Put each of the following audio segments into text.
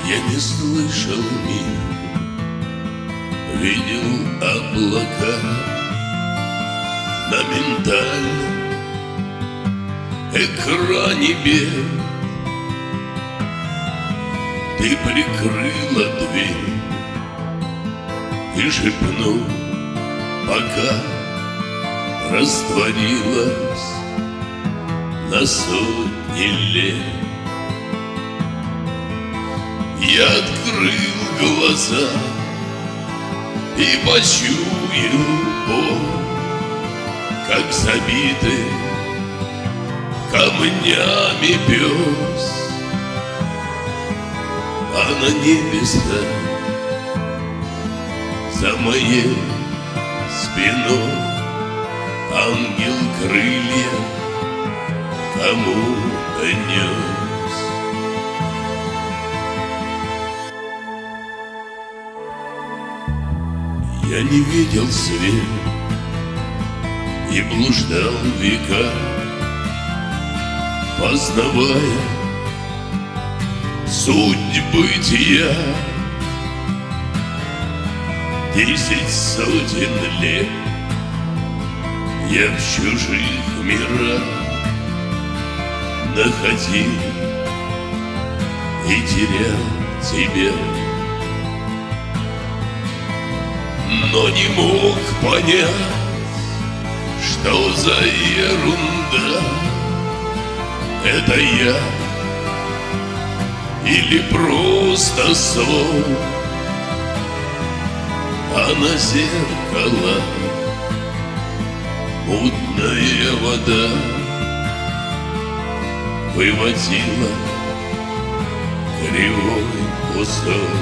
Я не слышал мир, видел облака на ментальном экране бед. Ты прикрыла дверь и шепнул, пока растворилась на сотни лет. Я открыл глаза и почуял боль, как забитый камнями пес. А на небесах за моей спиной ангел крылья кому-то нес. Я не видел свет и блуждал века, познавая суть бытия. 10 сотен лет я в чужих мирах находил и терял тебя, но не мог понять, что за ерунда. Это я или просто сон, а на зеркалах мутная вода выводила кривой кусок.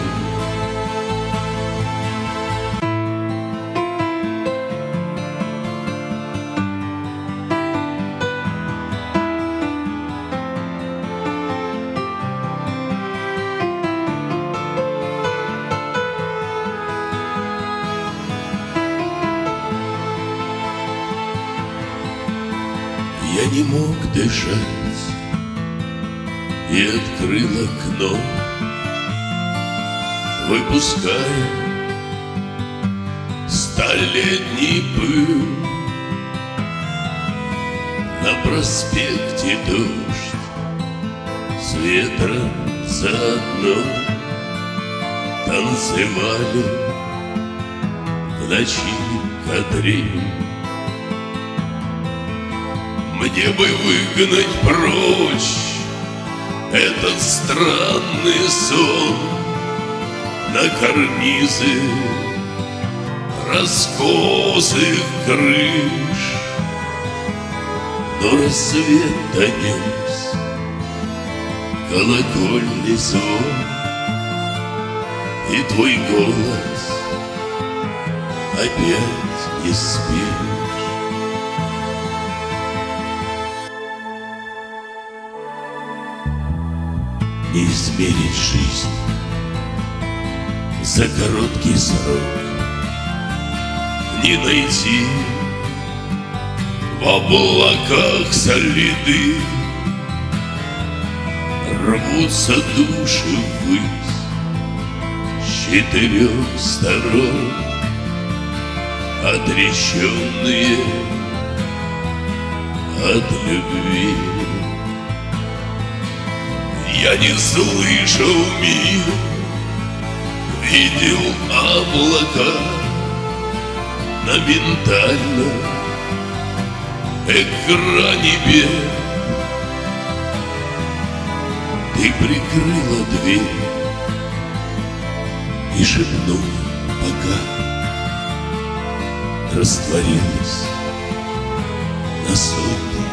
Я не мог дышать и открыл окно, выпуская столетний пыл. На проспекте дождь, с ветром заодно танцевали в ночи кадриль. Мне бы выгнать прочь этот странный сон на карнизы раскосых крыш, но рассвет донес колокольный звон, и твой голос опять не спишь. Не измерить жизнь за короткий срок, не найти в облаках следы. Рвутся души ввысь с 4 сторон, отреченные от любви. Я не слышал мир, видел облака на ментальном экране бед. Ты прикрыла дверь и шепнула, пока растворилась на сотни